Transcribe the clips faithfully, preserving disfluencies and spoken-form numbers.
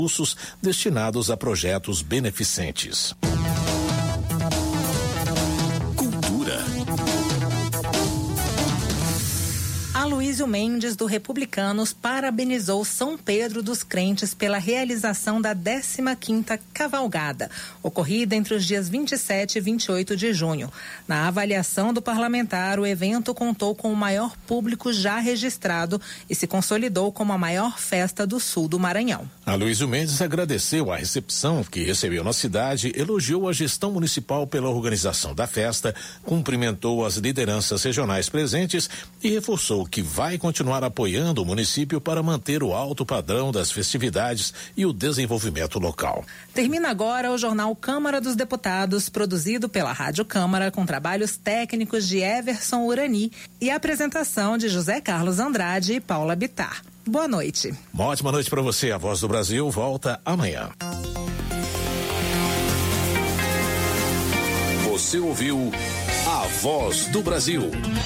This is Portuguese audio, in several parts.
recursos destinados a projetos beneficentes. Aloysio Mendes, do Republicanos, parabenizou São Pedro dos Crentes pela realização da décima quinta Cavalgada, ocorrida entre os dias vinte e sete e vinte e oito de junho. Na avaliação do parlamentar, o evento contou com o maior público já registrado e se consolidou como a maior festa do sul do Maranhão. Aloysio Mendes agradeceu a recepção que recebeu na cidade, elogiou a gestão municipal pela organização da festa, cumprimentou as lideranças regionais presentes e reforçou que vai continuar apoiando o município para manter o alto padrão das festividades e o desenvolvimento local. Termina agora o jornal Câmara dos Deputados, produzido pela Rádio Câmara, com trabalhos técnicos de Everson Urani e a apresentação de José Carlos Andrade e Paula Bittar. Boa noite. Uma ótima noite para você. A Voz do Brasil volta amanhã. Você ouviu A Voz do Brasil.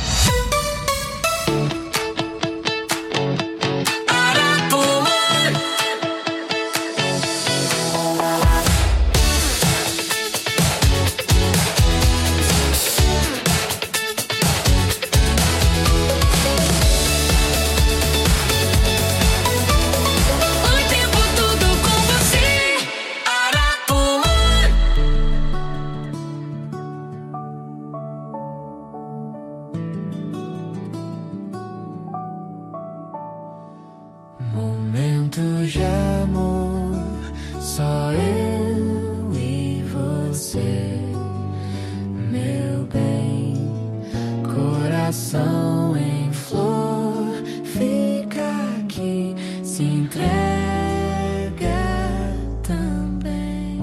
Momentos de amor, só eu e você, meu bem, coração em flor, fica aqui, se entrega também.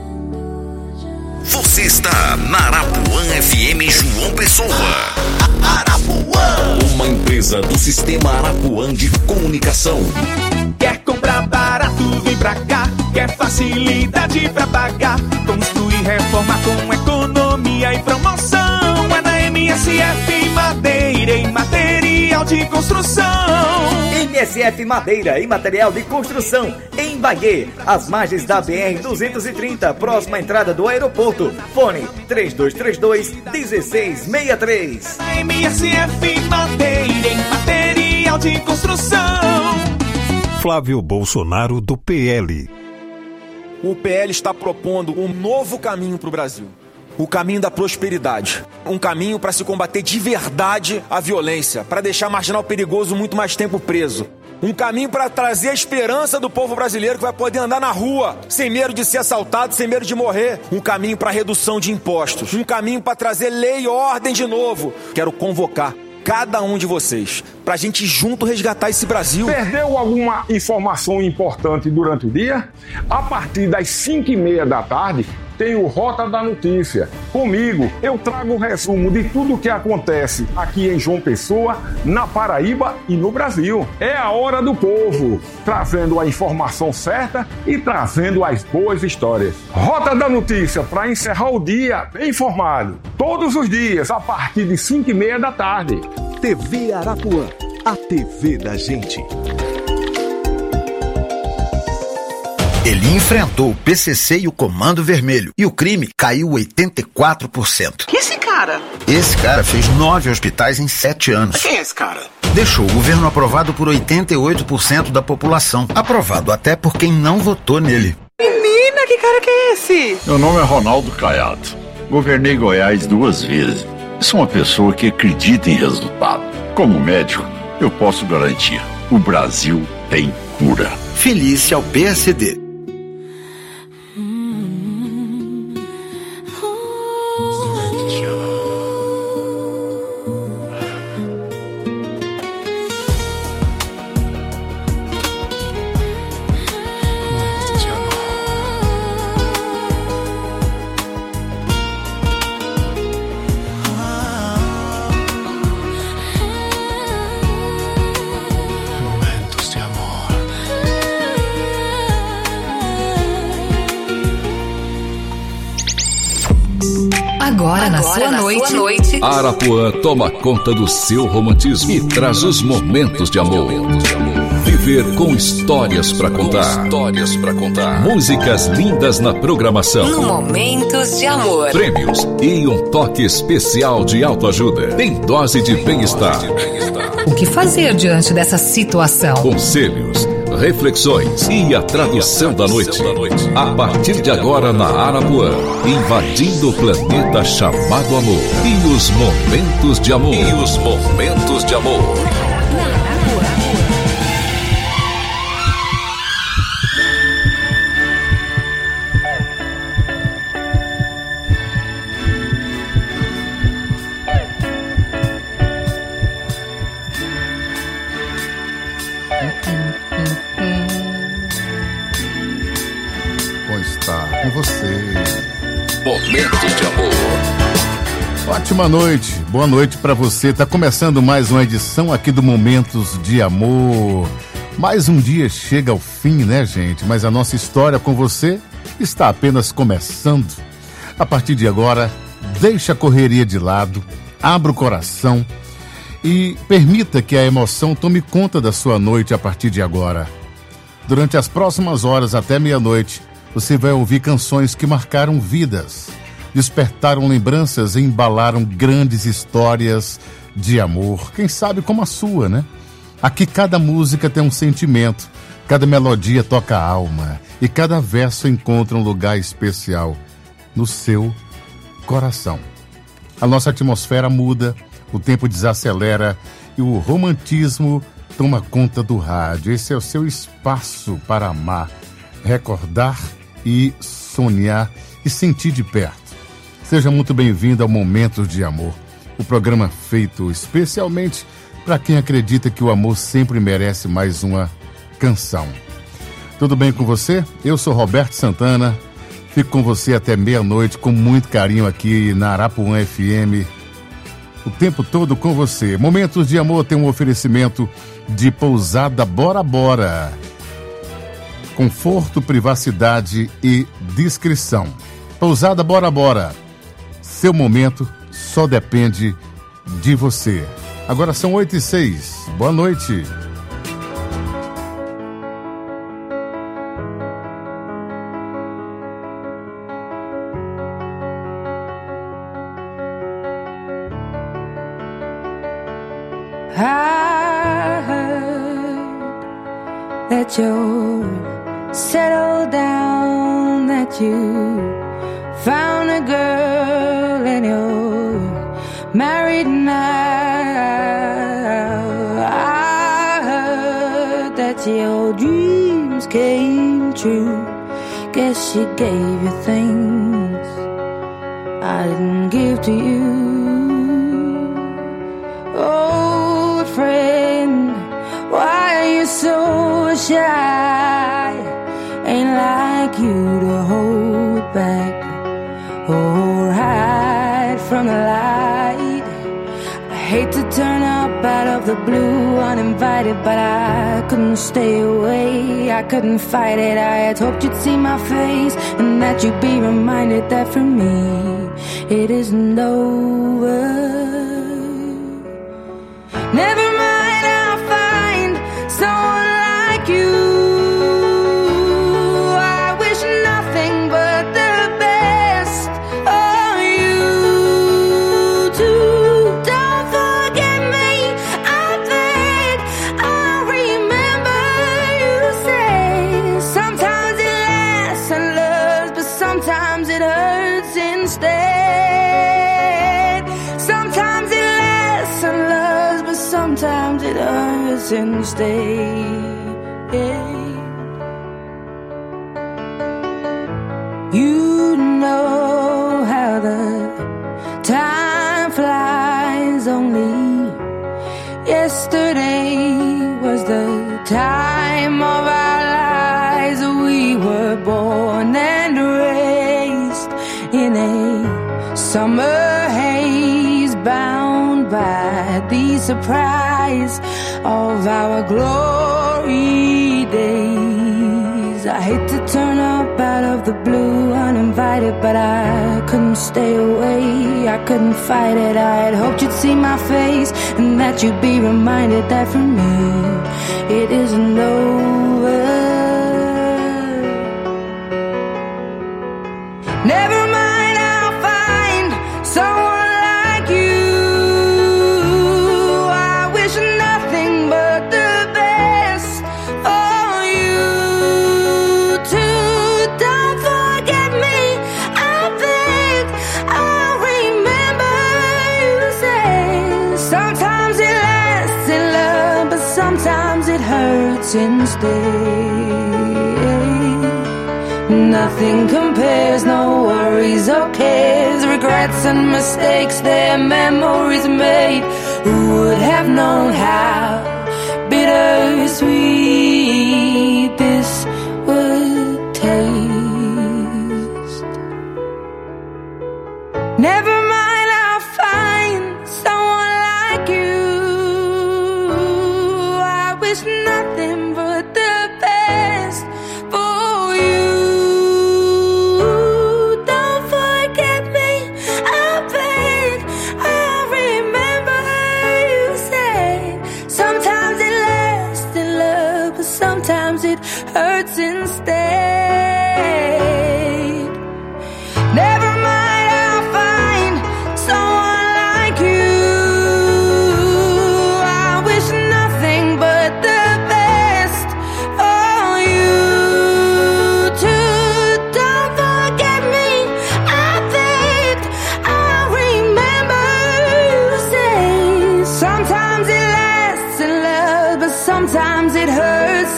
Você está na Arapuã F M João Pessoa. Arapuã, uma empresa do Sistema Arapuã de Comunicação. Quer comprar barato, vem pra cá. Quer facilidade pra pagar. Construir, reforma com economia e promoção. É na M S F Madeira e Material de Construção. M S F Madeira e Material de Construção, em Baguê, às margens da B R duzentos e trinta, próxima à entrada do aeroporto. Fone três dois três dois, um seis seis três. M S F Madeira e Material de Construção. Flávio Bolsonaro, do P L. O P L está propondo um novo caminho para o Brasil. O caminho da prosperidade. Um caminho para se combater de verdade a violência, para deixar marginal perigoso muito mais tempo preso. Um caminho para trazer a esperança do povo brasileiro que vai poder andar na rua, sem medo de ser assaltado, sem medo de morrer. Um caminho para redução de impostos. Um caminho para trazer lei e ordem de novo. Quero convocar cada um de vocês, pra gente junto resgatar esse Brasil. Perdeu alguma informação importante durante o dia? A partir das cinco e meia da tarde, tem o Rota da Notícia. Comigo, eu trago um resumo de tudo o que acontece aqui em João Pessoa, na Paraíba e no Brasil. É a hora do povo, trazendo a informação certa e trazendo as boas histórias. Rota da Notícia, para encerrar o dia bem informado. Todos os dias, a partir de cinco e meia da tarde. T V Arapuã, a T V da gente. Ele enfrentou o P C C e o Comando Vermelho e o crime caiu oitenta e quatro por cento. Que esse cara? Esse cara fez nove hospitais em sete anos. Quem é esse cara? Deixou o governo aprovado por oitenta e oito por cento da população. Aprovado até por quem não votou nele. Menina, que cara que é esse? Meu nome é Ronaldo Caiado. Governei Goiás duas vezes. Sou uma pessoa que acredita em resultado. Como médico, eu posso garantir: o Brasil tem cura. Felícia ao P S D. Agora, na, Agora sua, na noite. sua noite. Arapuã toma conta do seu romantismo e traz os momentos de amor. viver com histórias para contar. Histórias para contar. Músicas lindas na programação. No Momentos de Amor. Prêmios e um toque especial de autoajuda. Tem dose de bem-estar. O que fazer diante dessa situação? Conselhos, reflexões e a tradução da noite. A partir de agora na Arapuã, invadindo o planeta chamado amor. E os momentos de amor. E os momentos de amor. Com você. Momentos de amor. Ótima noite, boa noite pra você. Tá começando mais uma edição aqui do Momentos de Amor. Mais um dia chega ao fim, né, gente? Mas a nossa história com você está apenas começando. A partir de agora, deixa a correria de lado, abra o coração e permita que a emoção tome conta da sua noite a partir de agora. Durante as próximas horas até meia-noite, você vai ouvir canções que marcaram vidas, despertaram lembranças e embalaram grandes histórias de amor. Quem sabe como a sua, né? Aqui cada música tem um sentimento, cada melodia toca a alma e cada verso encontra um lugar especial no seu coração. A nossa atmosfera muda, o tempo desacelera e o romantismo toma conta do rádio. Esse é o seu espaço para amar, recordar e sonhar e sentir de perto. Seja muito bem-vindo ao Momentos de Amor, o programa feito especialmente para quem acredita que o amor sempre merece mais uma canção. Tudo bem com você? Eu sou Roberto Santana, fico com você até meia-noite com muito carinho aqui na Arapuã F M, o tempo todo com você. Momentos de Amor tem um oferecimento de Pousada Bora Bora. Conforto, privacidade e discrição. Pousada Bora Bora. Seu momento só depende de você. Agora são oito e seis. Boa noite. I heard that you're settled down, that you found a girl and you're married now. I heard that your dreams came true. Guess she gave you things I didn't give to you. Old friend, why are you so shy? Ain't like you to hold back or hide from the light. I hate to turn up out of the blue uninvited, but I couldn't stay away, I couldn't fight it. I had hoped you'd see my face and that you'd be reminded that for me it isn't over. Never mind, I'll find someone like you. I wish nothing but the best of you too. Don't forget me, I beg. I remember you say sometimes it lasts and loves, but sometimes it hurts instead. Sometimes it lasts and loves, but sometimes it hurts instead. You know how the time flies. Only yesterday was the time of our lives. We were born and raised in a summer haze, bound by the surprise of our glory days. I hate to turn up out of the blue, uninvited, but I couldn't stay away. I couldn't fight it. I had hoped you'd see my face and that you'd be reminded that for me it isn't over. Never mind, I'll find someone like you. I wish nothing but the best for you too. Don't forget me, I beg. I remember you say sometimes it lasts in love, but sometimes it hurts instead. Nothing compares, no worries or cares, regrets and mistakes, their memories made. Who would have known how bittersweet this would taste? Never mind, I'll find someone like you. I wish nothing but the best for you. Don't forget me, I beg. I remember you said sometimes it lasts in love, but sometimes it hurts instead. Never mind, I'll find someone like you. I wish nothing but the best for you too. Don't forget me, I beg. I remember you say sometimes it lasts in love, but sometimes it hurts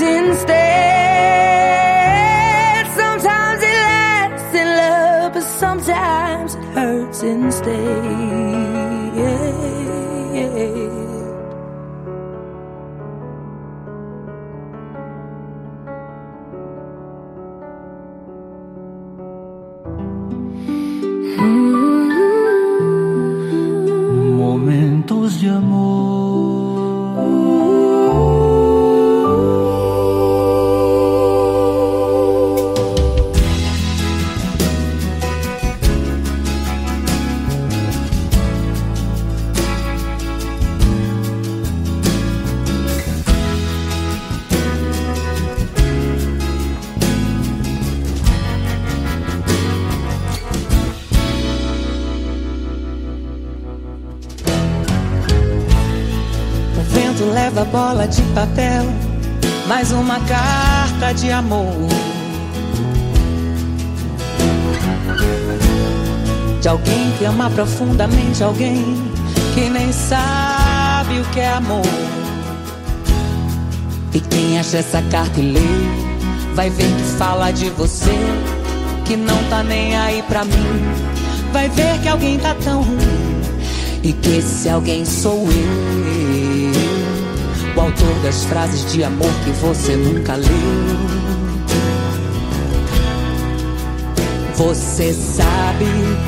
instead. Sometimes it lasts in love, but sometimes it hurts instead. Momentos de O vento leva bola de papel, mais uma carta de amor. De alguém que ama profundamente alguém que nem sabe o que é amor. E quem acha essa carta e lê, vai ver que fala de você, que não tá nem aí pra mim. Vai ver que alguém tá tão ruim, e que esse alguém sou eu, o autor das frases de amor que você nunca leu. Você sabe,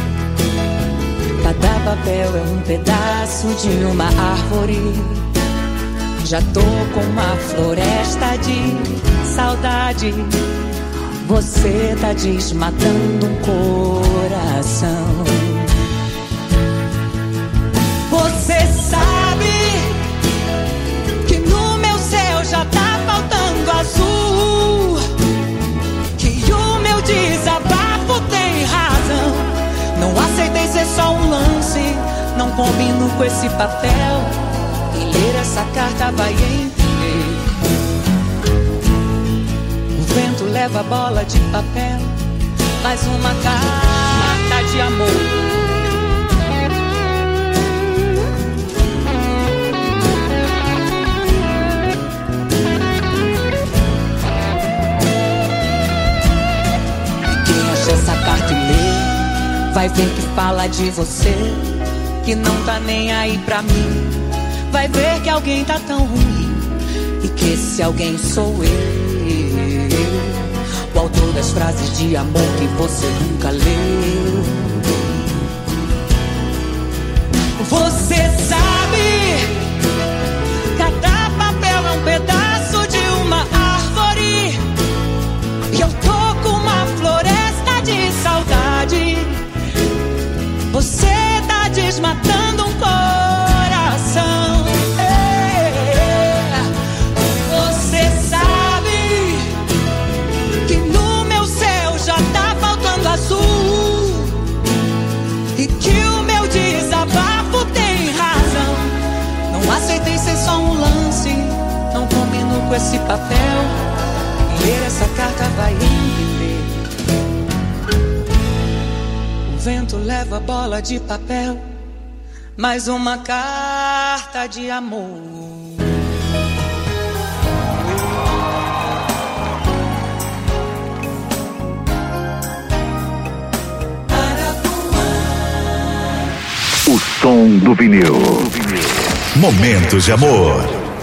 cada papel é um pedaço de uma árvore. Já tô com uma floresta de saudade. Você tá desmatando um coração. Você sabe que no meu céu já tá faltando azul, que o meu desabafo tem razão. Não aceitei ser só um lance, não combino com esse papel. Quem ler essa carta vai entender. O vento leva bola de papel, mais uma carta de amor. Essa carta e lê, vai ver que fala de você, que não tá nem aí pra mim. Vai ver que alguém tá tão ruim, e que esse alguém sou eu, o autor das frases de amor que você nunca leu. Você sabe, cada papel é um pedaço de uma árvore, e eu tô com esse papel, ler essa carta vai entender. O vento leva bola de papel, mais uma carta de amor. O som do vinil. Momentos de amor.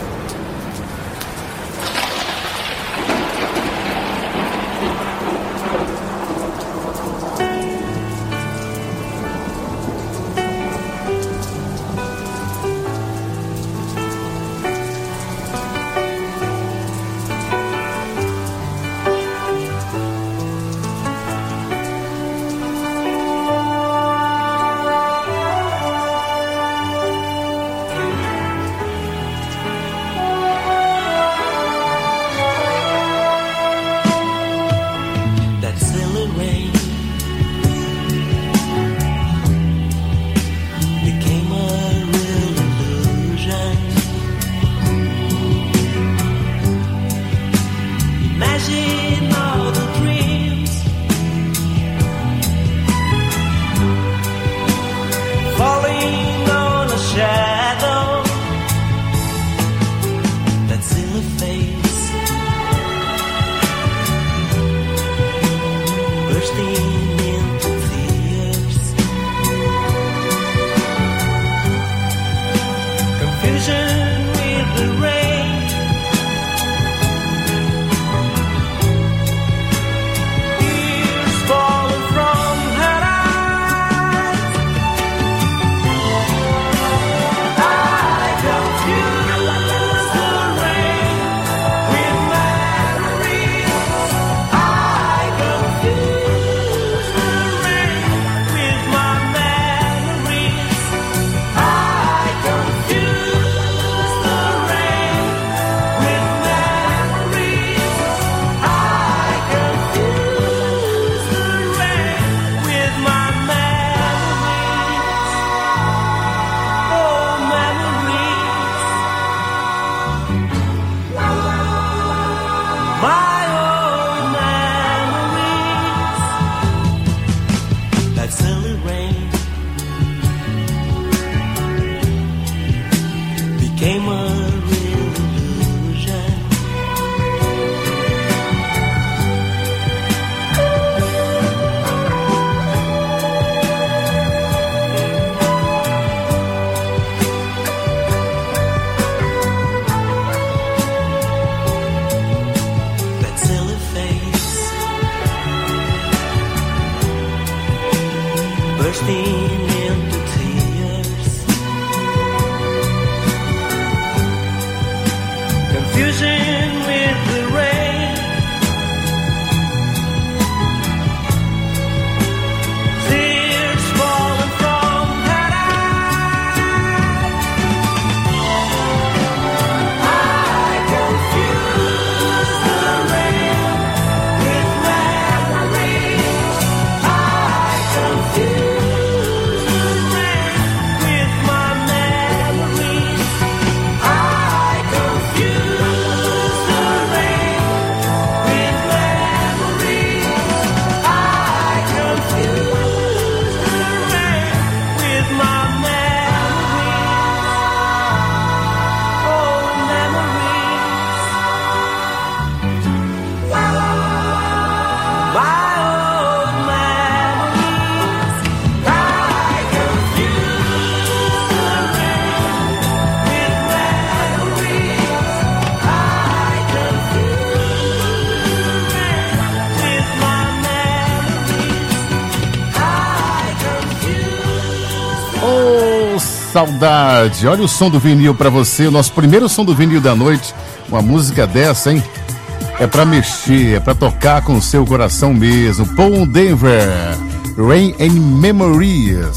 Saudade, olha o som do vinil pra você, o nosso primeiro som do vinil da noite, uma música dessa, hein? É pra mexer, é pra tocar com o seu coração mesmo. Paul Denver, Rain and Memories,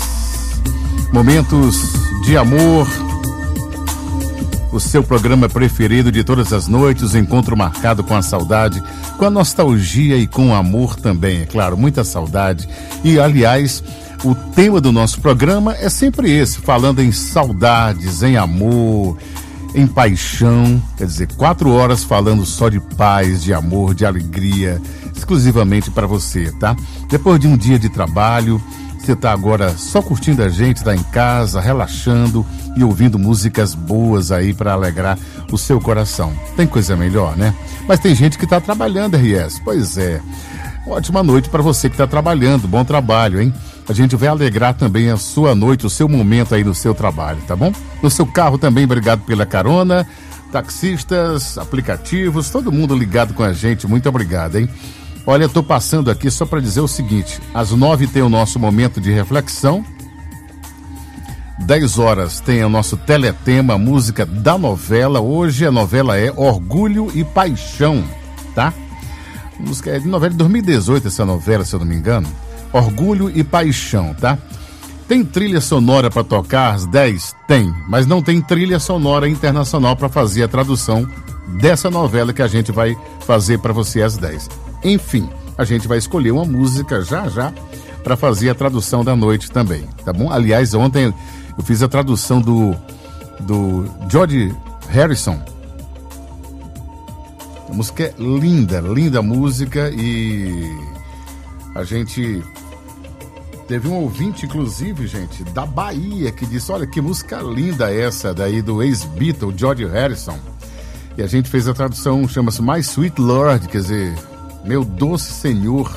momentos de amor, o seu programa preferido de todas as noites, o encontro marcado com a saudade, com a nostalgia e com o amor também, é claro, muita saudade. E aliás, o tema do nosso programa é sempre esse, falando em saudades, em amor, em paixão, quer dizer, quatro horas falando só de paz, de amor, de alegria, exclusivamente para você, tá? Depois de um dia de trabalho, você tá agora só curtindo a gente, tá em casa, relaxando e ouvindo músicas boas aí para alegrar o seu coração. Tem coisa melhor, né? Mas tem gente que tá trabalhando, R S. Pois é. Ótima noite para você que tá trabalhando. Bom trabalho, hein? A gente vai alegrar também a sua noite, o seu momento aí no seu trabalho, tá bom? No seu carro também, obrigado pela carona. Taxistas, aplicativos, todo mundo ligado com a gente, muito obrigado, hein? Olha, eu tô passando aqui só para dizer o seguinte, às nove tem o nosso momento de reflexão, dez horas tem o nosso teletema, a música da novela. Hoje a novela é Orgulho e Paixão, tá? A música é de novela de dois mil e dezoito, essa novela, se eu não me engano. Orgulho e Paixão, tá? Tem trilha sonora para tocar às dez? Tem, mas não tem trilha sonora internacional para fazer a tradução dessa novela que a gente vai fazer para você às dez. Enfim, a gente vai escolher uma música já já para fazer a tradução da noite também, tá bom? Aliás, ontem eu fiz a tradução do do George Harrison. A música é linda, linda música, e a gente teve um ouvinte, inclusive, gente, da Bahia, que disse, olha que música linda essa daí do ex-Beatle, George Harrison. E a gente fez a tradução, chama-se My Sweet Lord, quer dizer, meu doce senhor.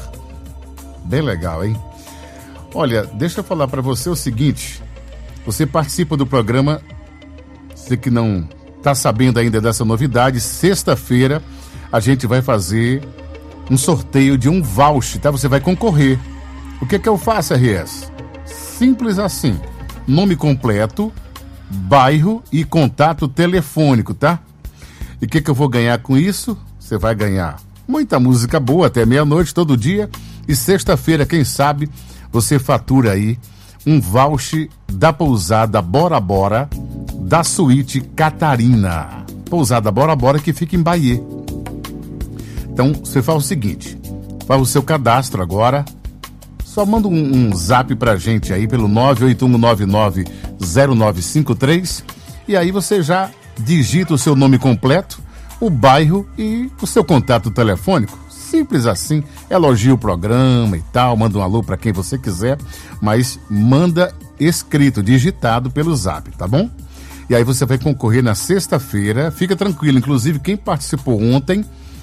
Bem legal, hein? Olha, deixa eu falar para você o seguinte, você participa do programa, você que não tá sabendo ainda dessa novidade, sexta-feira a gente vai fazer um sorteio de um voucher, tá? Você vai concorrer. O que que eu faço, R S? Simples assim. Nome completo, bairro e contato telefônico, tá? E o que que eu vou ganhar com isso? Você vai ganhar muita música boa até meia-noite todo dia. E sexta-feira, quem sabe, você fatura aí um voucher da pousada Bora Bora da Suíte Catarina. Pousada Bora Bora que fica em Bahia. Então, você faz o seguinte, faz o seu cadastro agora, só manda um, um zap pra gente aí pelo nove oito um nove nove zero nove cinco três e aí você já digita o seu nome completo, o bairro e o seu contato telefônico. Simples assim, elogia o programa e tal, manda um alô pra quem você quiser, mas manda escrito, digitado pelo zap, tá bom? E aí você vai concorrer na sexta-feira, fica tranquilo, inclusive quem participou ontem,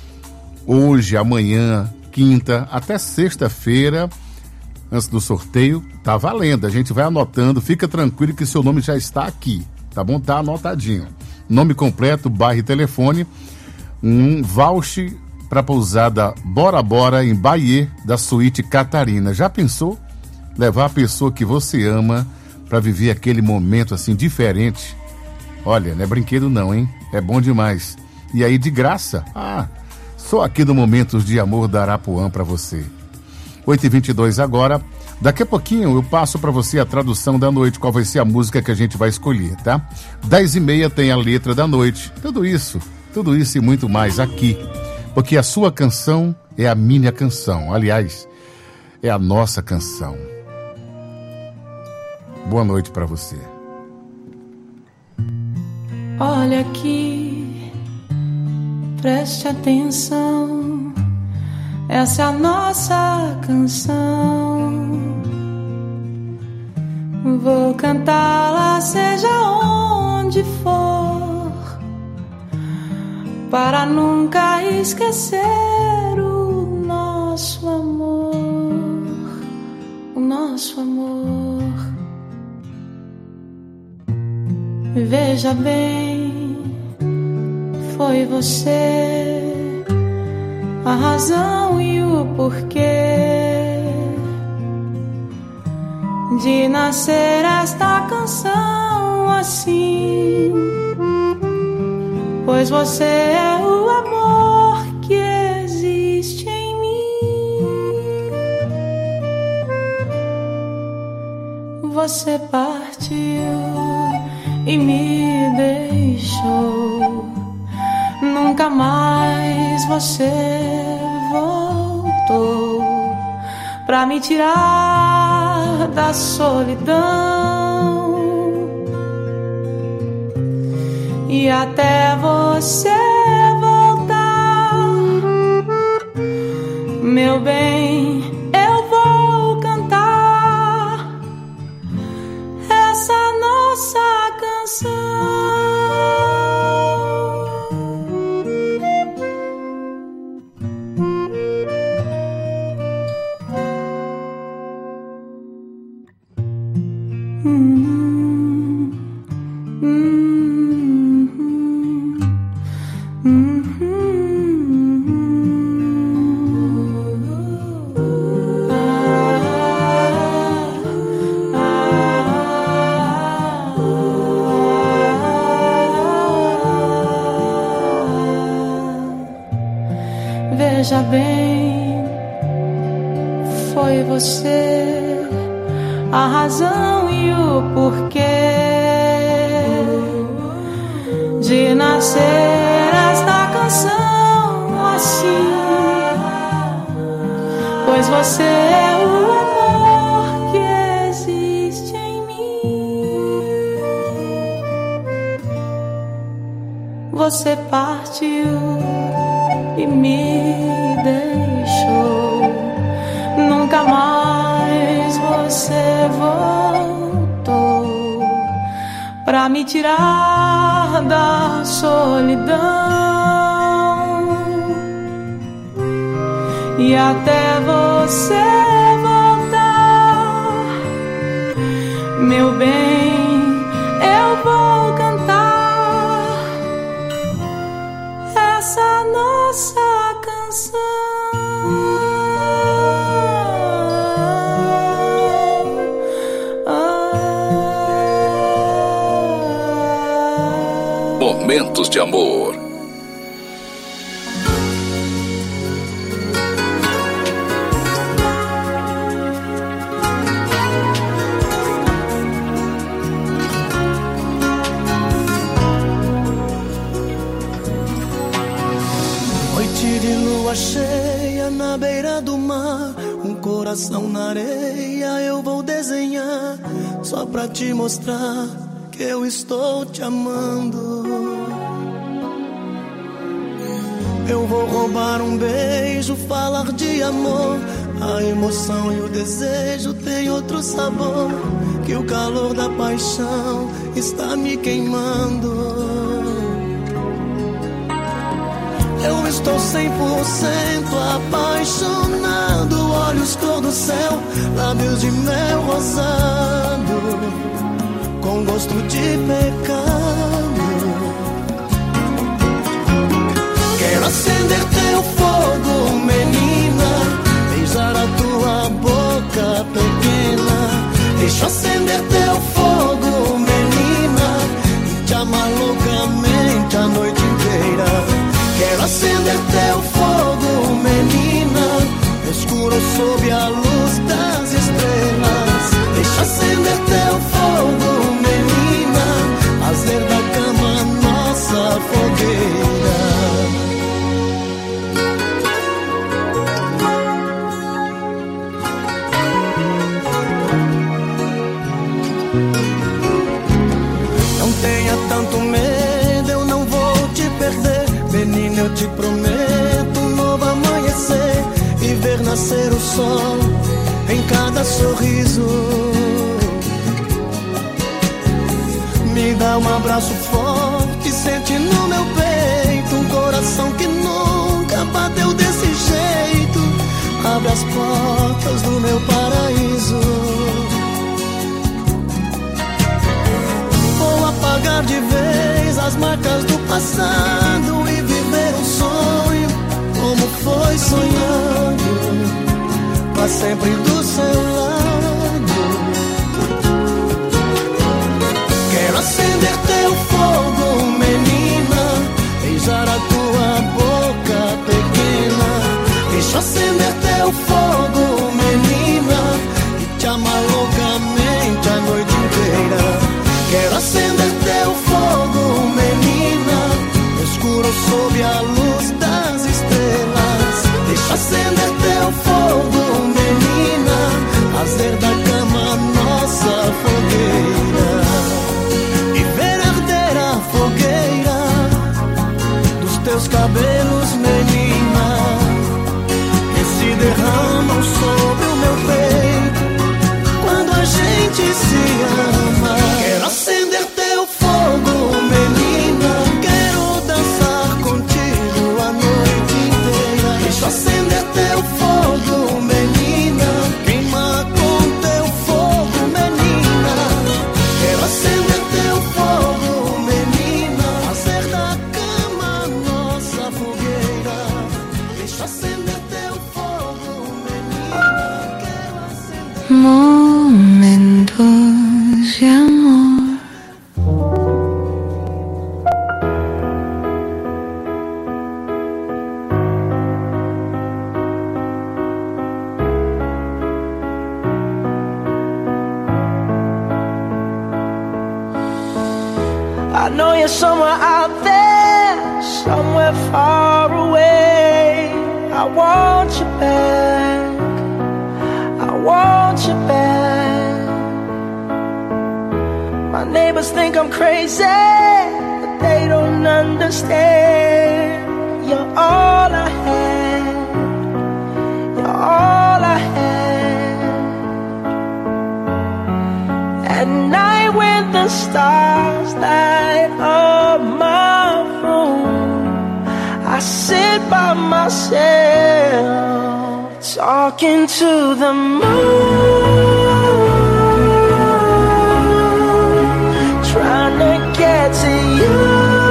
hoje, amanhã, quinta, até sexta-feira, antes do sorteio, tá valendo. A gente vai anotando, fica tranquilo que seu nome já está aqui, tá bom? Tá anotadinho. Nome completo, bairro e telefone, um voucher para pousada Bora Bora em Bahia, da Suíte Catarina. Já pensou? Levar a pessoa que você ama para viver aquele momento assim diferente? Olha, não é brinquedo não, hein? É bom demais. E aí de graça? Ah, só aqui no Momentos de Amor da Arapuã para você. oito e vinte e dois agora. Daqui a pouquinho eu passo para você a tradução da noite, qual vai ser a música que a gente vai escolher, tá? dez e meia tem a letra da noite. Tudo isso, tudo isso e muito mais aqui. Porque a sua canção é a minha canção. Aliás, é a nossa canção. Boa noite para você. Olha aqui. Preste atenção, essa é a nossa canção. Vou cantá-la seja onde for, para nunca esquecer o nosso amor, o nosso amor. Veja bem, foi você a razão e o porquê de nascer esta canção assim, pois você é o amor que existe em mim. Você partiu e me deixou, nunca mais você voltou pra me tirar da solidão. e até você voltar, meu bem, eu vou cantar essa nossa canção. Veja bem, foi você a razão e o porquê de nascer esta canção assim, pois você é o amor que existe em mim. Você partiu e me deixou, nunca mais você voltou pra me tirar da solidão, e até você voltar, meu bem, eu vou cantar essa nossa canção. Momentos de amor. Noite de lua cheia na beira do mar, um coração na areia eu vou desenhar, só pra te mostrar que eu estou te amando. Eu vou roubar um beijo, falar de amor. A emoção e o desejo têm outro sabor, que o calor da paixão está me queimando. Eu estou cem por cento apaixonado, olhos cor do céu, lábios de mel rosado, com gosto de pecado. Quero acender teu fogo, menina, beijar a tua boca pequena. Deixa eu acender teu fogo, menina, e te amar loucamente a noite inteira. Quero acender teu fogo, menina, no escuro sob a luz das estrelas. Deixa acender teu fogo, menina, fazer da cama nossa fogueira. Não tenha tanto medo, eu não vou te perder. Menina, eu te prometo um novo amanhecer e ver nascer o sol em cada sorriso. Me dá um abraço forte, sente no meu peito um coração que nunca bateu desse jeito. Abre as portas do meu paraíso. Vou apagar de vez as marcas do passado e viver um sonho como foi sonhando, pra sempre do seu lado. Quero acender teu fogo, menina, beijar a tua boca pequena. Deixa eu acender teu fogo, menina, e te amar loucamente a noite inteira. Quero acender teu fogo, menina, no escuro sob a luz das estrelas. Deixa acender teu fogo, menina, Momentos de amor. I know you're somewhere out there, somewhere far away. I want you back, I want you back. My neighbors think I'm crazy, but they don't understand. You're all I had, you're all I had. At night when the stars light up my room, I sit by myself, talking to the moon, trying to get to you.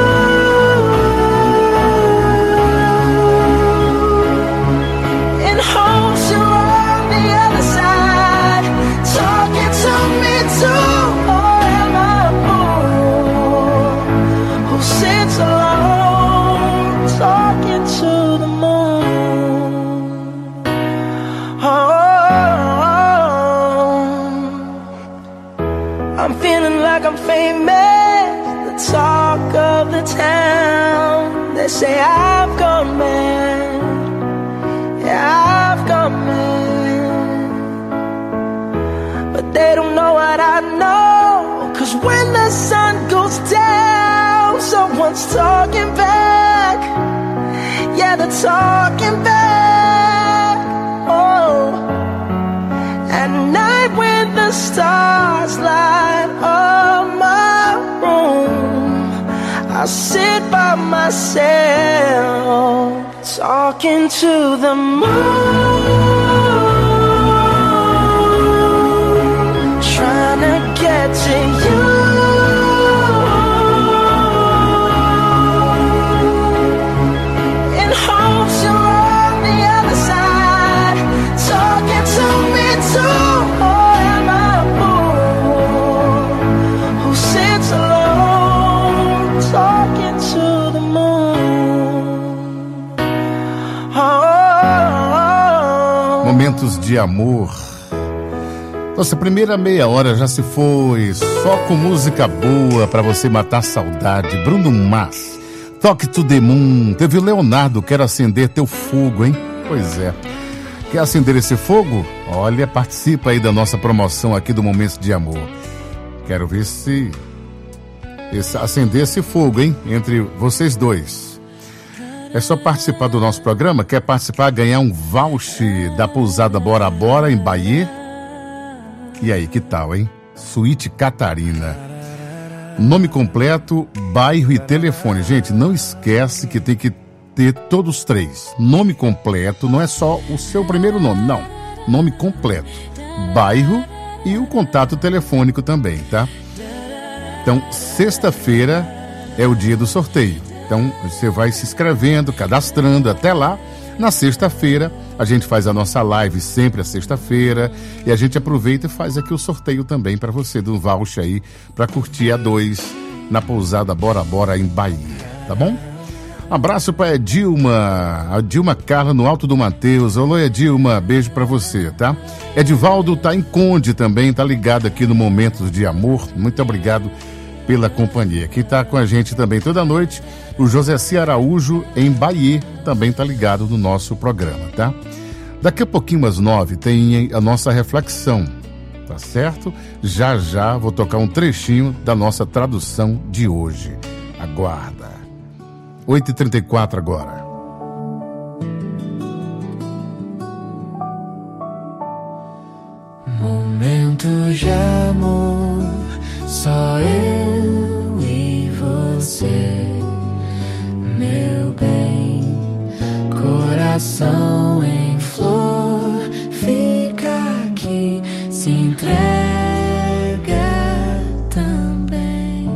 In hopes you're on the other side, talking to me too. Sits alone, talking to the moon. Oh, I'm feeling like I'm famous, the talk of the town. They say I've gone mad, yeah, I've gone mad. But they don't know what I know, 'cause when the sun goes down, someone's talking back. Yeah, they're talking back. Oh, at night when the stars light up my room, I sit by myself, talking to the moon, trying to get to you. Momentos de amor. Nossa primeira meia hora já se foi, só com música boa pra você matar a saudade. Bruno Mars, Talk to the Moon. Teve o Leonardo, Quero Acender Teu Fogo, hein? Pois é. Quer acender esse fogo? Olha, participa aí da nossa promoção aqui do Momentos de Amor. Quero ver se esse, acender esse fogo, hein? Entre vocês dois. É só participar do nosso programa. Quer participar, ganhar um voucher da pousada Bora Bora em Bahia? E aí, que tal, hein? Suíte Catarina. Nome completo, bairro e telefone. Gente, não esquece que tem que ter todos os três. Nome completo, não é só o seu primeiro nome, não. Nome completo, bairro e o contato telefônico também, tá? Então, sexta-feira é o dia do sorteio. Então, você vai se inscrevendo, cadastrando até lá. Na sexta-feira, a gente faz a nossa live sempre à sexta-feira. E a gente aproveita e faz aqui o sorteio também para você, do voucher aí, para curtir a dois na pousada Bora Bora em Bahia. Tá bom? Um abraço para a Dilma, a Dilma Carla no Alto do Mateus. Alô, Dilma, beijo para você, tá? Edivaldo tá em Conde também, tá ligado aqui no Momentos de Amor. Muito obrigado pela companhia. Quem tá com a gente também toda noite, o José C. Araújo em Bahia, também tá ligado no nosso programa, tá? Daqui a pouquinho às nove tem a nossa reflexão, tá certo? Já já vou tocar um trechinho da nossa tradução de hoje. Aguarda. oito e trinta e quatro agora. Momentos de amor, só eu e você, meu bem. Coração em flor, fica aqui, se entrega também.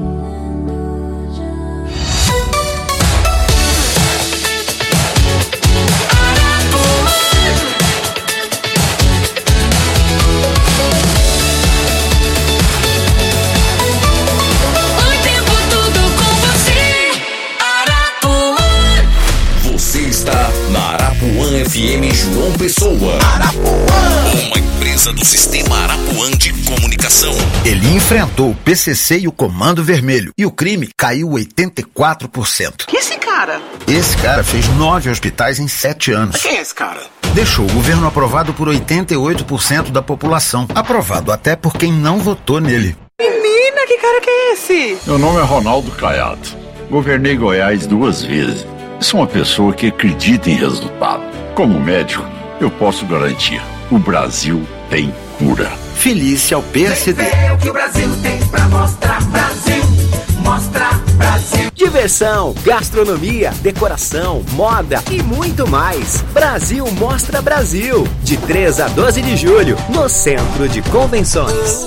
F M João Pessoa. Arapuã. Uma empresa do Sistema Arapuã de Comunicação. Ele enfrentou o P C C e o Comando Vermelho e o crime caiu oitenta e quatro por cento. Que esse cara? Esse cara fez nove hospitais em sete anos. Quem é esse cara? Deixou o governo aprovado por oitenta e oito por cento da população. Aprovado até por quem não votou nele. Menina, que cara que é esse? Meu nome é Ronaldo Caiado. Governei Goiás duas vezes. Sou uma pessoa que acredita em resultado. Como médico, eu posso garantir: o Brasil tem cura. Felice ao P S D. Vem ver o que o Brasil tem pra mostrar. Brasil, mostrar Brasil. Diversão, gastronomia, decoração, moda e muito mais. Brasil Mostra Brasil. De três a doze de julho, no Centro de Convenções.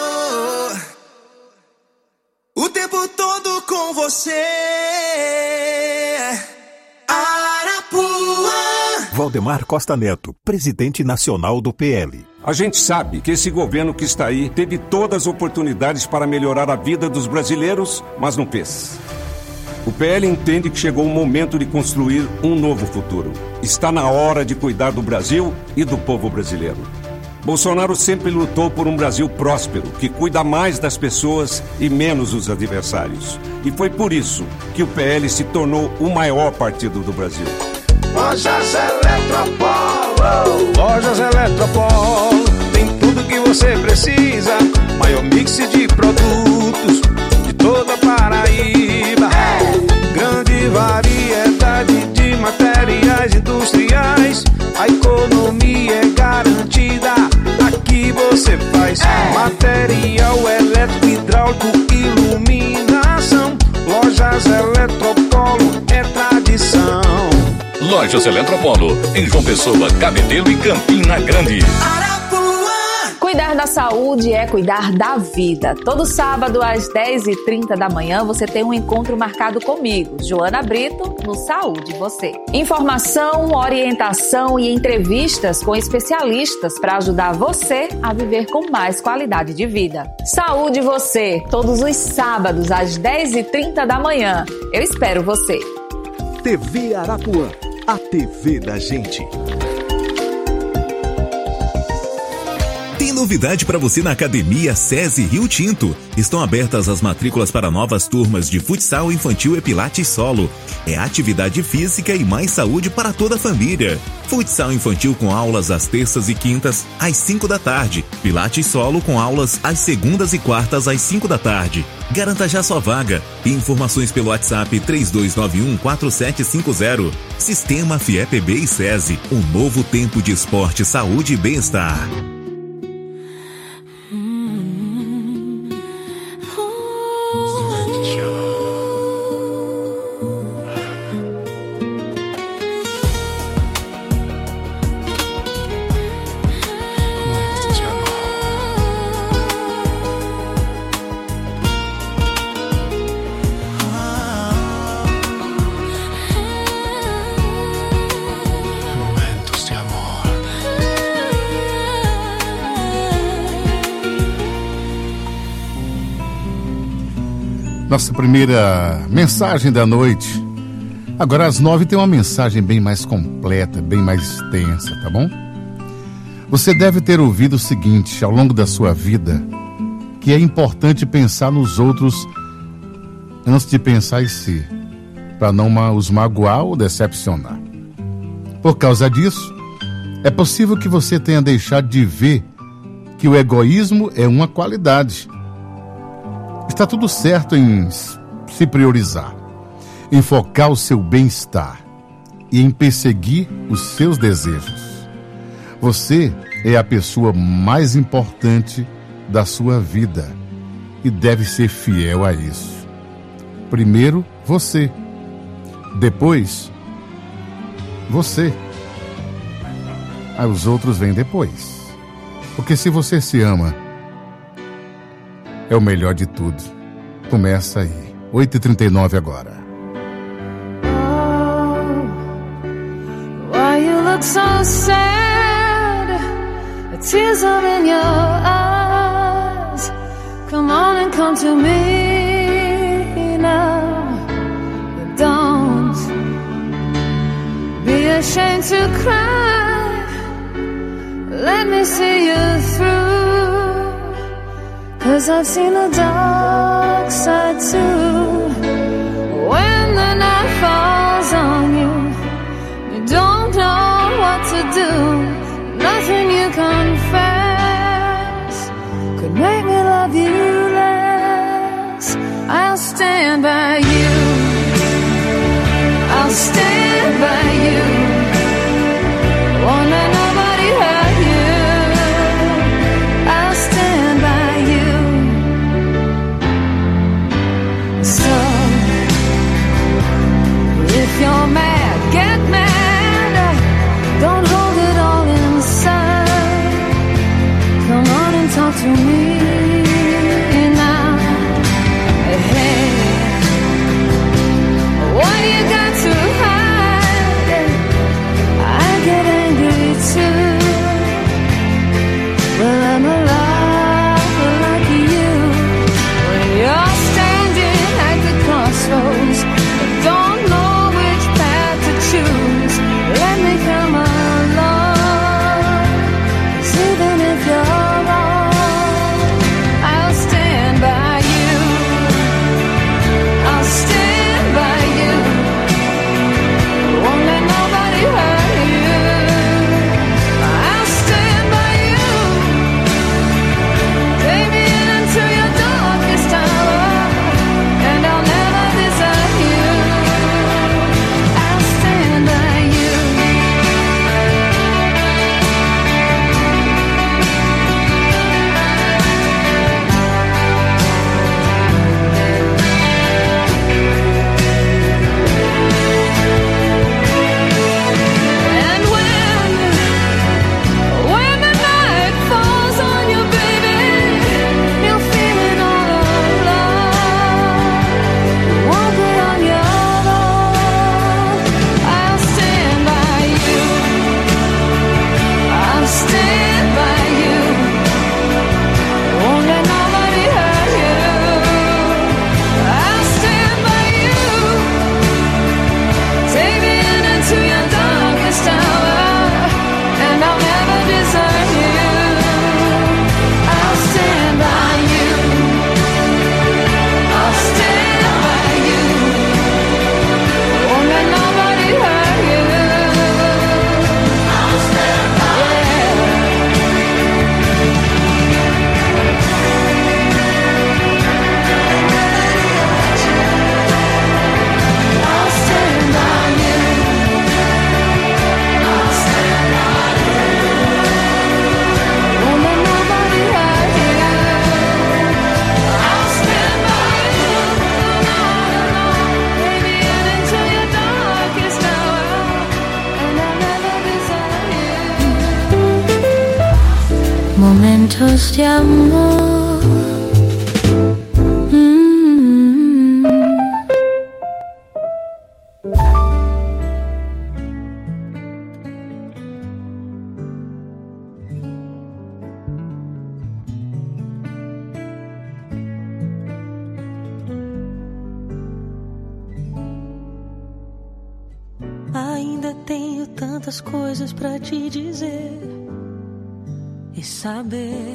O tempo todo com você. Arapuã. Valdemar Costa Neto, presidente nacional do P L. A gente sabe que esse governo que está aí teve todas as oportunidades para melhorar a vida dos brasileiros, mas não fez. O P L entende que chegou o momento de construir um novo futuro. Está na hora de cuidar do Brasil e do povo brasileiro. Bolsonaro sempre lutou por um Brasil próspero, que cuida mais das pessoas e menos dos adversários. E foi por isso que o P L se tornou o maior partido do Brasil. Lojas Eletropolo. Lojas Eletropolo. Tem tudo que você precisa. Maior mix de produtos de toda Paraíba. É. Grande variedade de materiais industriais. A economia é garantida. Aqui você faz é. Material elétrico, hidráulico, iluminação. Lojas Eletropolo é tradição. Lojas Eletropolo, em João Pessoa, Cabedelo e Campina Grande. Cuidar da saúde é cuidar da vida. Todo sábado às dez e trinta da manhã você tem um encontro marcado comigo, Joana Brito, no Saúde Você. Informação, orientação e entrevistas com especialistas para ajudar você a viver com mais qualidade de vida. Saúde Você, todos os sábados às dez e trinta da manhã. Eu espero você. T V Arapuã, a T V da gente. Tem novidade para você na Academia SESI Rio Tinto. Estão abertas as matrículas para novas turmas de futsal infantil e pilates solo. É atividade física e mais saúde para toda a família. Futsal infantil com aulas às terças e quintas, às cinco da tarde. Pilates solo com aulas às segundas e quartas, às cinco da tarde. Garanta já sua vaga. E informações pelo WhatsApp três dois nove um quatro sete cinco zero. Sistema FIEPB e SESI. Um novo tempo de esporte, saúde e bem-estar. Nossa primeira mensagem da noite. Agora às nove tem uma mensagem bem mais completa, bem mais extensa, tá bom? Você deve ter ouvido o seguinte ao longo da sua vida, que é importante pensar nos outros antes de pensar em si, para não os magoar ou decepcionar. Por causa disso, é possível que você tenha deixado de ver que o egoísmo é uma qualidade. Está tudo certo em se priorizar, em focar o seu bem-estar e em perseguir os seus desejos. Você é a pessoa mais importante da sua vida e deve ser fiel a isso. Primeiro, você. Depois, você. Aí os outros vêm depois. Porque se você se ama, é o melhor de tudo. Começa aí. oito e trinta e nove agora. Oh, why you look so sad? The tears are in your eyes. Come on and come to me now. Don't be ashamed to cry. let me see you through, 'cause I've seen the dark side too. When the night falls on you, you don't know what to do. Nothing you confess could make me love you less. I'll stand by you, I'll stand by you. Won't let nobody hurt you. I'll stand by you. So if you're mad, get mad. Don't hold it all inside. Come on and talk to me now. Hey, what you got to hide? I get angry too. Well, I'm alive like you. When you're standing at the crossroads, don't know which path to choose. Let me come along. 'Cause even if you're wrong, I'll stand by you. I'll stand by you. Won't let nobody hurt you. I'll stand by you. Take me into your darkest hour, and I'll never desert you. I'll stand by you. And when, when the night falls on you, baby, you're feeling all alone. Won't be on your own. I'll stand by you. I'll stand by you. Won't let nobody hurt you. I'll stand by you. Take me in into your darkest hour, and I'll never desert you. I'll stand by you. I'll stand by you. Won't let nobody hurt you. I'll stand by you. I'll stand by you. I'll stand by you. Won't let nobody hurt you. I'll stand by you. Take me in into your darkest hour, and I'll never desert you. Momentos de amor. Mm. Ainda tenho tantas coisas pra te dizer e saber.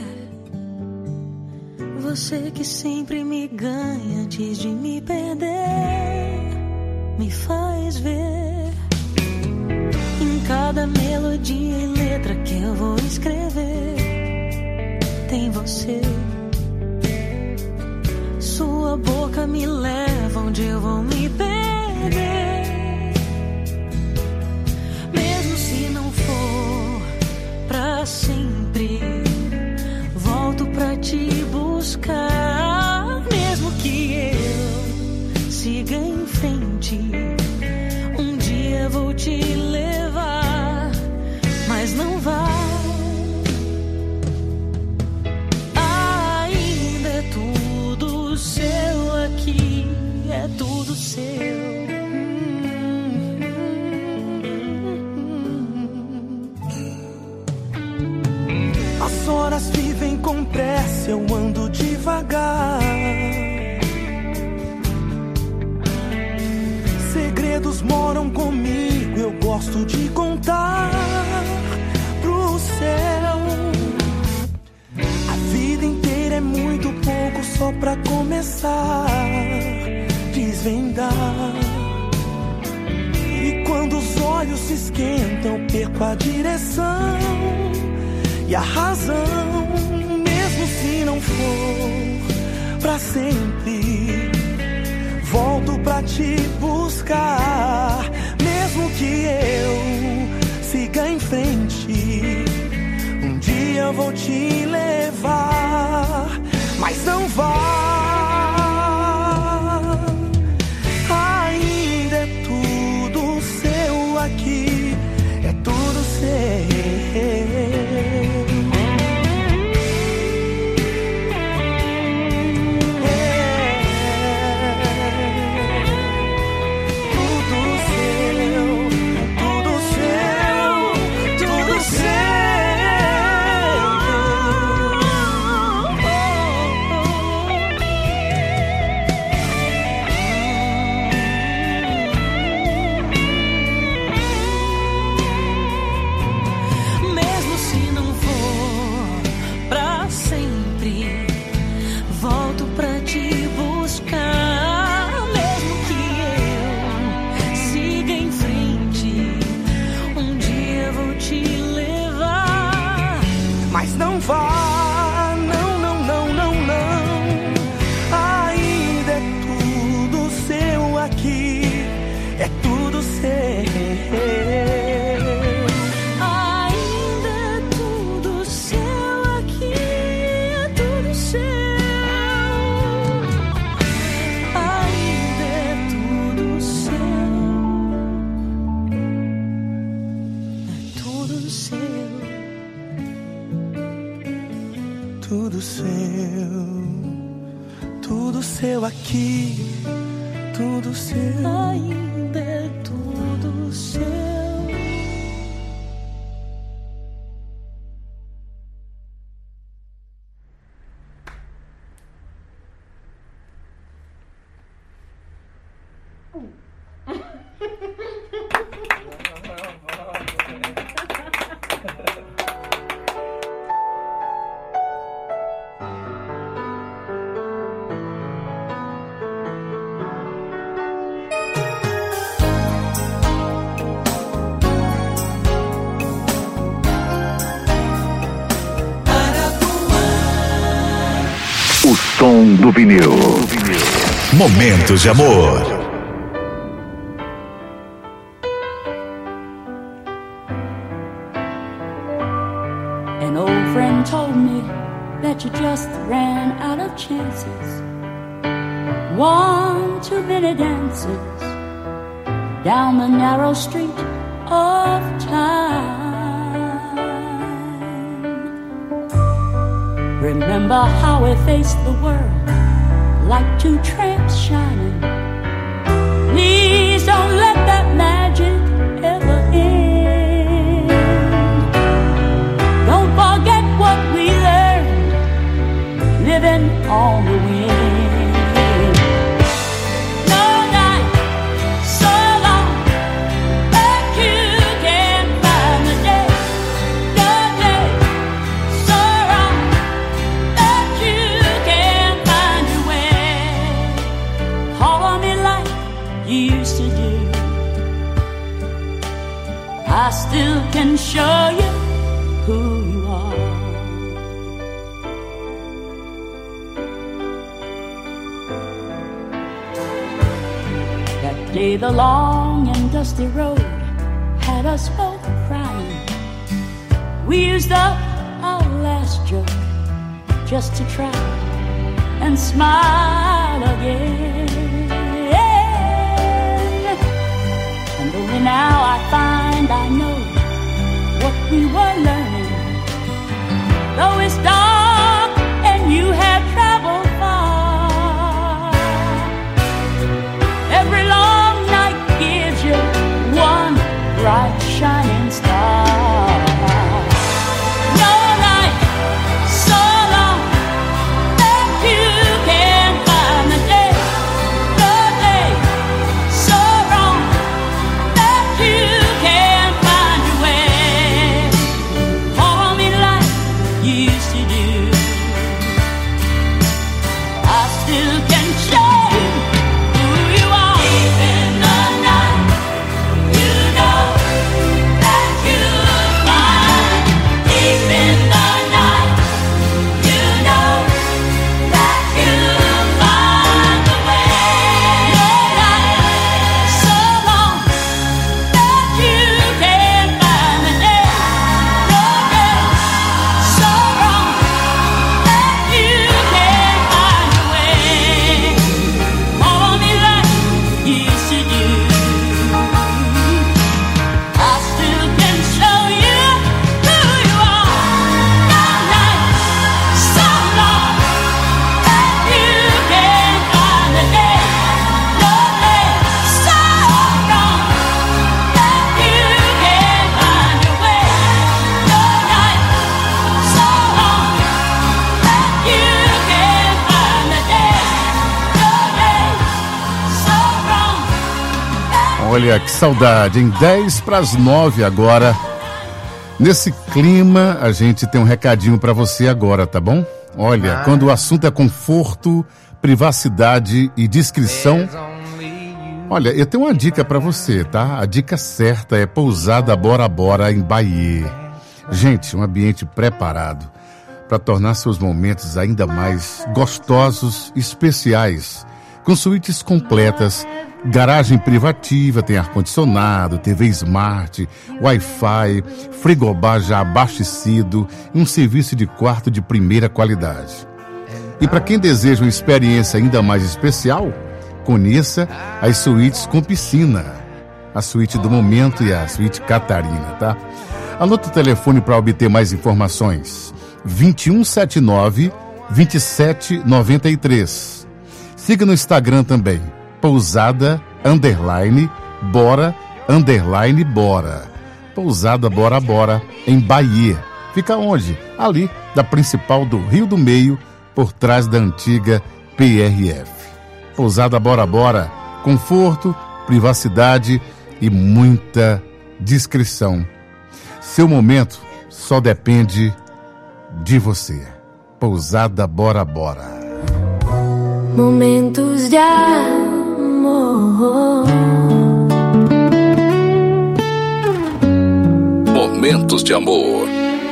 Você que sempre me ganha antes de me perder, me faz ver em cada melodia e letra que eu vou escrever. Tem você. Sua boca me leva onde eu vou me perder. Mesmo se não for pra sempre, volto pra te buscar. Mesmo que eu siga em frente, um dia vou te levar, mas não vai. Ainda é tudo seu aqui, é tudo seu. As horas vivem com pressa, eu ando devagar. Segredos moram comigo, eu gosto de contar pro céu. vem dar. E quando os olhos se esquentam, perco a direção e a razão, mesmo se não for pra sempre. Volto pra te buscar, mesmo que eu siga em frente. Um dia eu vou te levar, mas não vá. Ainda é tudo seu aqui, é tudo seu. Vá, não, não, não, não, não. Ainda é tudo seu aqui, é tudo seu. Ainda é tudo seu aqui, é tudo seu. Ainda é tudo seu, é tudo seu. Tudo seu, tudo seu aqui, tudo seu, ainda é tudo seu. Som do vinil. Momentos de amor. An old friend told me that you just ran out of chances. One too many dances down the narrow street of time. Remember how we faced the world like two tramps shining. Please don't let that magic ever end. Don't forget what we learned living on the wind. No night so long that you can't find the day. No day so wrong that you can't find your way. Call me like you used to do. I still can show you who you are. That day the long and dusty road had us both crying. We used up our last joke just to try and smile again. And only now I find I know what we were learning. Though it's dark and you have traveled far, every long night gives you one bright shining star. No night so long that you can't find the day. No day so wrong that you can't find your way. Call me like you used to do. I still can show you who you are. Olha que saudade, em dez para as nove agora. Nesse clima, a gente tem um recadinho para você agora, tá bom? Olha, ah. quando o assunto é conforto, privacidade e discrição, olha, eu tenho uma dica para você, tá? A dica certa é Pousada Bora Bora em Bahia. Gente, um ambiente preparado para tornar seus momentos ainda mais gostosos e especiais, com suítes completas, garagem privativa, tem ar-condicionado, T V Smart, Wi-Fi, frigobar já abastecido e um serviço de quarto de primeira qualidade. E para quem deseja uma experiência ainda mais especial, conheça as suítes com piscina, a suíte do momento e a suíte Catarina, tá? Anota o telefone para obter mais informações, vinte e um setenta e nove, vinte e sete noventa e três. Siga no Instagram também, Pousada, underline, bora, underline, bora. Pousada Bora Bora, em Bahia. Fica onde? Ali, da principal do Rio do Meio, por trás da antiga P R F. Pousada Bora Bora, conforto, privacidade e muita discrição. Seu momento só depende de você. Pousada Bora Bora. Momentos de amor. Momentos de amor.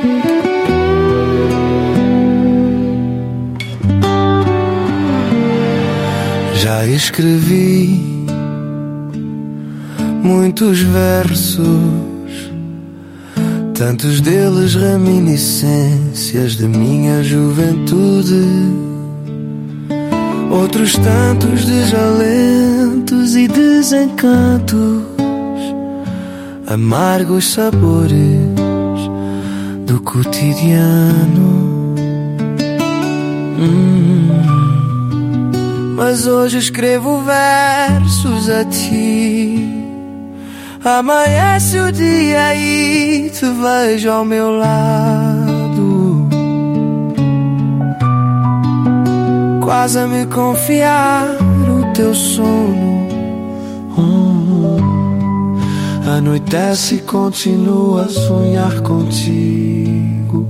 Já escrevi muitos versos, tantos deles reminiscências de minha juventude. Outros tantos desalentos e desencantos, amargos sabores do cotidiano. Hum. Mas hoje escrevo versos a ti. Amanhece o dia e te vejo ao meu lado, quase a me confiar o teu sono. Hum. Anoitece e continuo a sonhar contigo.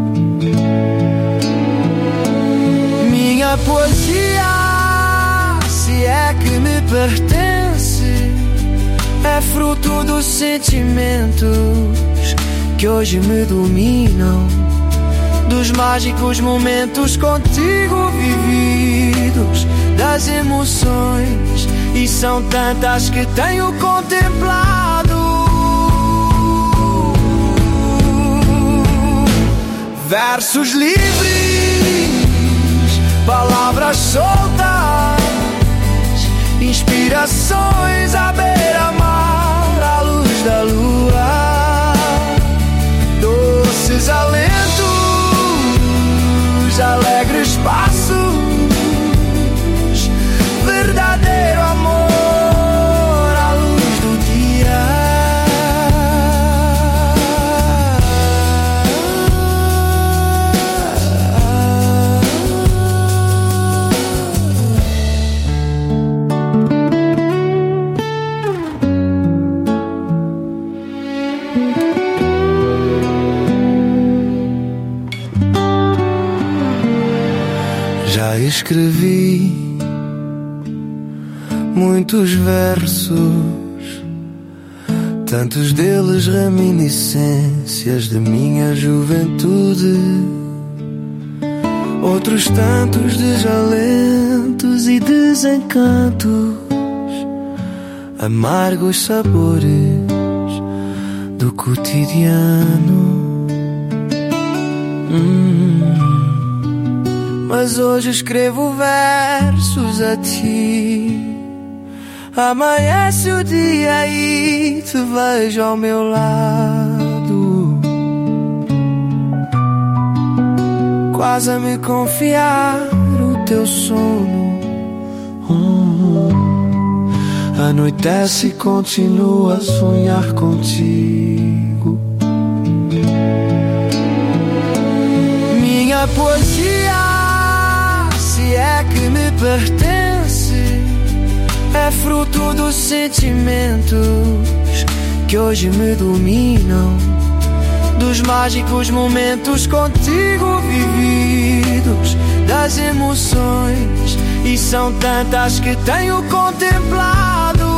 Minha poesia, se é que me pertence, é fruto dos sentimentos que hoje me dominam, dos mágicos momentos contigo vividos, das emoções, e são tantas que tenho contemplado. Versos livres, palavras soltas, inspirações à beira-mar, à luz da lua, doces alentos, alegres passos, verdadeiro amor à luz do dia. Já escrevi muitos versos, tantos deles reminiscências de minha juventude. Outros tantos desalentos e desencantos, amargos sabores do cotidiano. Hum. Mas hoje escrevo versos a ti. Amanhece o dia e te vejo ao meu lado, quase a me confiar o teu sono. Hum. Anoitece e continuo a sonhar contigo. Minha poesia, se é que me pertence, é fruto dos sentimentos que hoje me dominam, dos mágicos momentos contigo vividos, das emoções, e são tantas que tenho contemplado.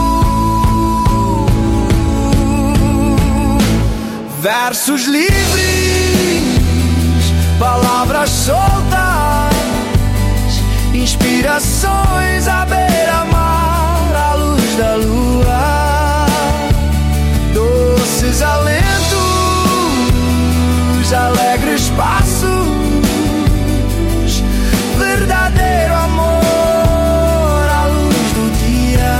Versos livres, palavras soltas, inspirações à beira-mar, à luz da lua, doces alentos, alegres passos, verdadeiro amor à luz do dia.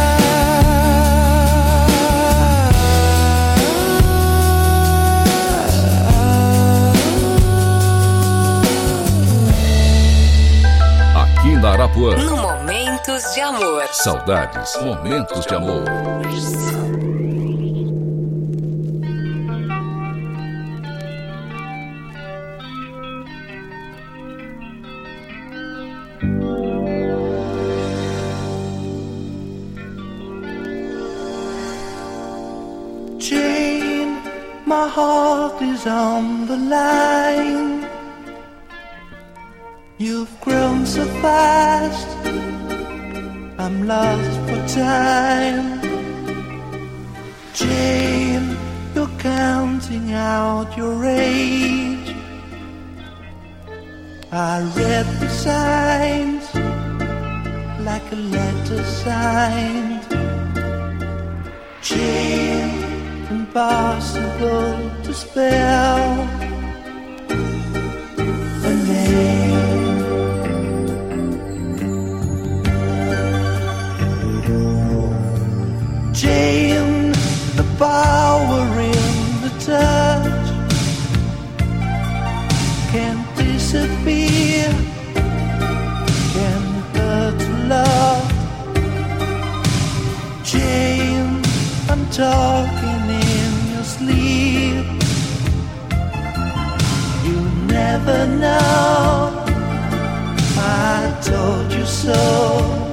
Aqui na Arapuã, no Momentos de Amor. Saudades, momentos de amor. Jane, my heart is on the line. You've grown so fast, I'm lost for time. Jane, you're counting out your age. I read the signs like a letter signed. Jane, impossible to spell a name. Jane, the power in the touch can't disappear, can hurt love. Jane, I'm talking in your sleep. You never know, I told you so.